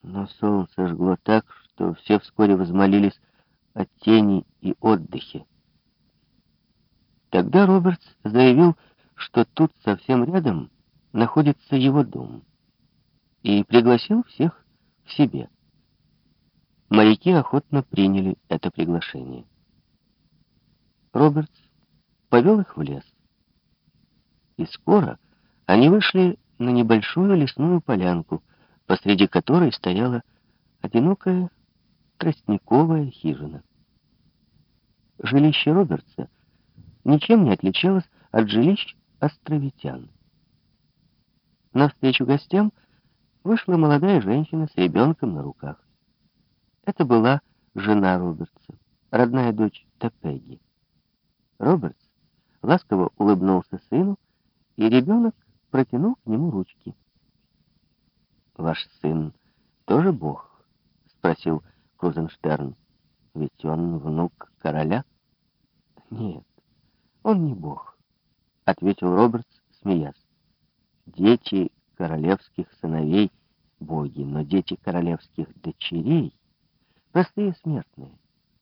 Но солнце жгло так, что все вскоре возмолились о тени и отдыхе. Тогда Робертс заявил, что тут совсем рядом находится его дом, и пригласил всех к себе. Моряки охотно приняли это приглашение. Робертс повел их в лес. И скоро они вышли на небольшую лесную полянку, посреди которой стояла одинокая тростниковая хижина. Жилище Робертса ничем не отличалось от жилищ островитян. Навстречу гостям вышла молодая женщина с ребенком на руках. Это была жена Робертса, родная дочь Топеги. Робертс ласково улыбнулся сыну, и ребенок протянул к нему ручки. «Ваш сын тоже бог?» — спросил Крузенштерн. «Ведь он внук короля?» «Нет, он не бог», — ответил Робертс, смеясь. «Дети королевских сыновей — боги, но дети королевских дочерей — простые смертные».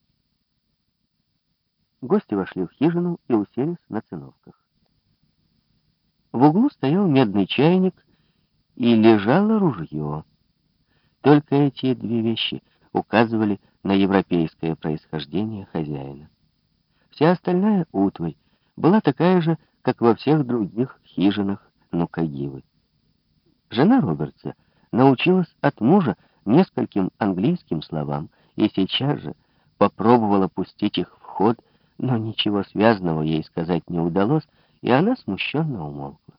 Гости вошли в хижину и уселись на циновках. В углу стоял медный чайник и лежало ружье. Только эти две вещи указывали на европейское происхождение хозяина. Вся остальная утварь была такая же, как во всех других хижинах Нукагивы. Жена Робертса научилась от мужа нескольким английским словам и сейчас же попробовала пустить их в ход, но ничего связанного ей сказать не удалось, и она смущенно умолкла.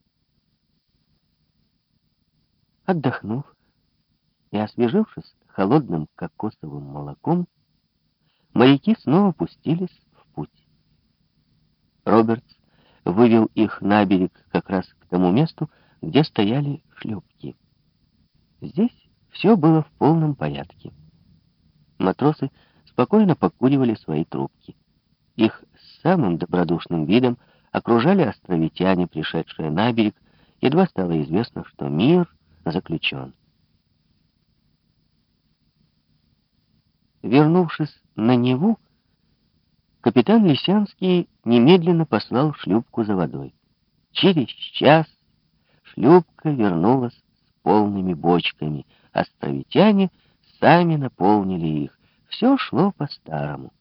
Отдохнув и освежившись холодным кокосовым молоком, моряки снова пустились в путь. Робертс вывел их на берег как раз к тому месту, где стояли шлюпки. Здесь все было в полном порядке. Матросы спокойно покуривали свои трубки. Их с самым добродушным видом окружали островитяне, пришедшие на берег, едва стало известно, что мир заключен. Вернувшись на Неву, капитан Лисянский немедленно послал шлюпку за водой. Через час шлюпка вернулась с полными бочками. Островитяне сами наполнили их. Все шло по-старому.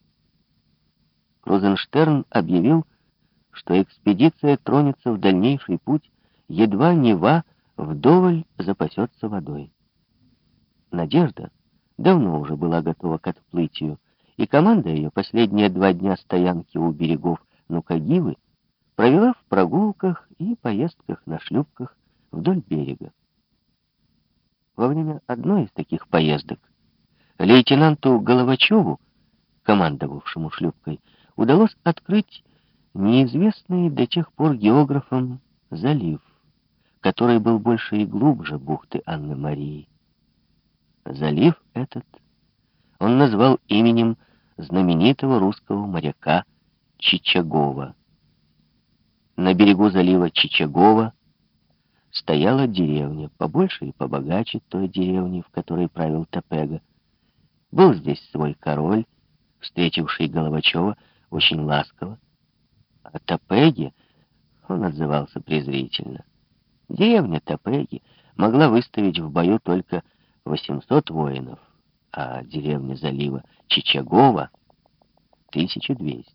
Крузенштерн объявил, что экспедиция тронется в дальнейший путь, едва Нева вдоволь запасется водой. Надежда давно уже была готова к отплытию, и команда ее последние 2 дня стоянки у берегов Нукагивы провела в прогулках и поездках на шлюпках вдоль берега. Во время одной из таких поездок лейтенанту Головачеву, командовавшему шлюпкой, удалось открыть неизвестный до тех пор географам залив, который был больше и глубже бухты Анны-Марии. Залив этот он назвал именем знаменитого русского моряка Чичагова. На берегу залива Чичагова стояла деревня, побольше и побогаче той деревни, в которой правил Топега. Был здесь свой король, встретивший Головачева очень ласково. О Топеге он отзывался презрительно. Деревня Топеги могла выставить в бою только 800 воинов, а деревня залива Чичагова — 1200.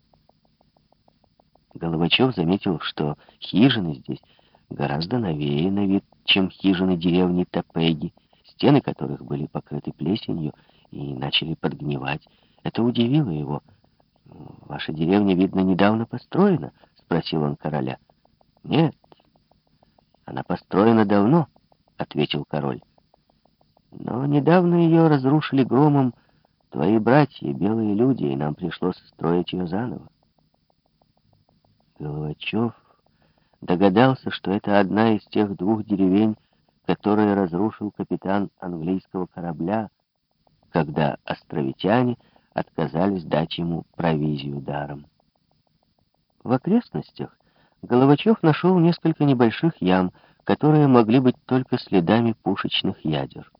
Головачев заметил, что хижины здесь гораздо новее на вид, чем хижины деревни Топеги, стены которых были покрыты плесенью и начали подгнивать. Это удивило его. «Ваша деревня, видно, недавно построена?» — спросил он короля. «Нет, она построена давно», — ответил король. «Но недавно ее разрушили громом твои братья, белые люди, и нам пришлось строить ее заново». Головачев догадался, что это одна из тех 2 деревень, которые разрушил капитан английского корабля, когда островитяне отказались дать ему провизию даром. В окрестностях Головачев нашел несколько небольших ям, которые могли быть только следами пушечных ядер.